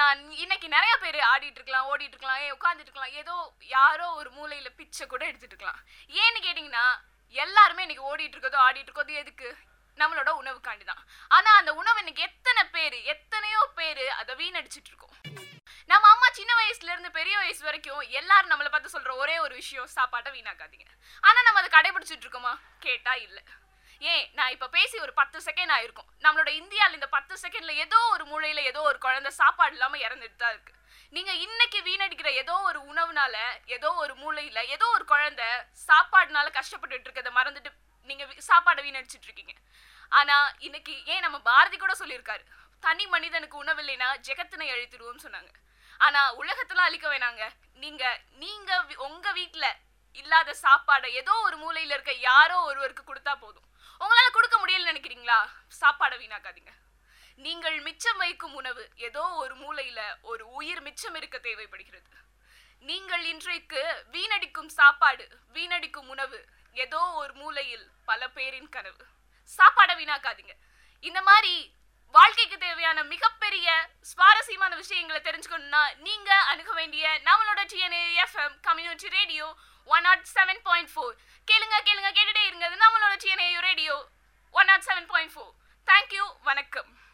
ஆனா இன்னைக்கு நிறைய பேர் ஆடிட்டு இருக்கலாம், ஓடிட்டு இருக்கலாம், உட்காந்துட்டு இருக்கலாம், ஏதோ யாரோ ஒரு மூலையில பிச்சை கூட எடுத்துட்டு இருக்கலாம். ஏன்னு கேட்டீங்கன்னா எல்லாருமே இன்னைக்கு ஓடிட்டு இருக்கதோ ஆடிட்டு இருக்கதோ எதுக்கு? நம்மளோட உணவுக்காண்டி தான். ஆனா அந்த உணவு இன்னைக்கு எத்தனையோ பேரு அதை வீணடிச்சிட்டு இருக்கோம். நம்ம அம்மா சின்ன வயசுல இருந்து பெரிய வயசு வரைக்கும் எல்லாரும் நம்மளை பார்த்து சொல்ற ஒரே ஒரு விஷயம், சாப்பாட்டை வீணாக்காதீங்க. ஆனா நம்ம அதை கடைபிடிச்சிட்டு இருக்கோமா? கேட்டா இல்ல. ஏன், நான் இப்ப பேசி ஒரு 10 செகண்ட் ஆயிருக்கும். நம்மளோட இந்தியால இந்த 10 செகண்ட்ல ஏதோ ஒரு மூலையில ஏதோ ஒரு குழந்தை சாப்பாடு இல்லாம இறந்துட்டு தான் இருக்கு. நீங்க இன்னைக்கு வீணடிக்கிற ஏதோ ஒரு உணவுனால ஏதோ ஒரு மூலையில ஏதோ ஒரு குழந்தை சாப்பாடுனால கஷ்டப்பட்டுட்டு இருக்கதை மறந்துட்டு நீங்க சாப்பாடை வீணடிச்சிட்டு இருக்கீங்க. ஆனா இன்னைக்கு ஏன் நம்ம பாரதி கூட சொல்லியிருக்காரு, தனி மனிதனுக்கு உணவில்லைனா ஜெகத்தினை அழித்திடுவோம்னு சொன்னாங்க. ஆனா உலகத்துல அழிக்க வேணாங்க. நீங்க நீங்க உங்க வீட்டுல இல்லாத சாப்பாடை ஏதோ ஒரு மூலையில இருக்க யாரோ ஒருவருக்கு கொடுத்தா போதும். உங்களால கொடுக்க முடியலன்னு நினைக்கிறீங்களா? சாப்பாடை வீணாக்காதீங்க. நீங்கள் மிச்சம் வைக்கும் உணவு ஏதோ ஒரு மூலையில ஒரு உயிர் மிச்சம் இருக்க தேவைப்படுகிறது. நீங்கள் இன்றைக்கு வீணடிக்கும் சாப்பாடு, வீணடிக்கும் உணவு ஏதோ ஒரு மூலையில் பல பேரின் கனவு. சாப்பாடை வீணாக்காதீங்க. இந்த மாதிரி வாழ்க்கைக்கு தேவையான மிகப்பெரிய சுவாரஸ்யமான விஷயங்களை தெரிஞ்சுக்கணும்னா நீங்க அணுக வேண்டிய நம்மளோட TNA FM கம்யூனிட்டி ரேடியோ 107.4. கேட்டுட்டே இருங்க. நம்மளோட TNA ரேடியோ 107.4. தேங்க்யூ, வணக்கம்.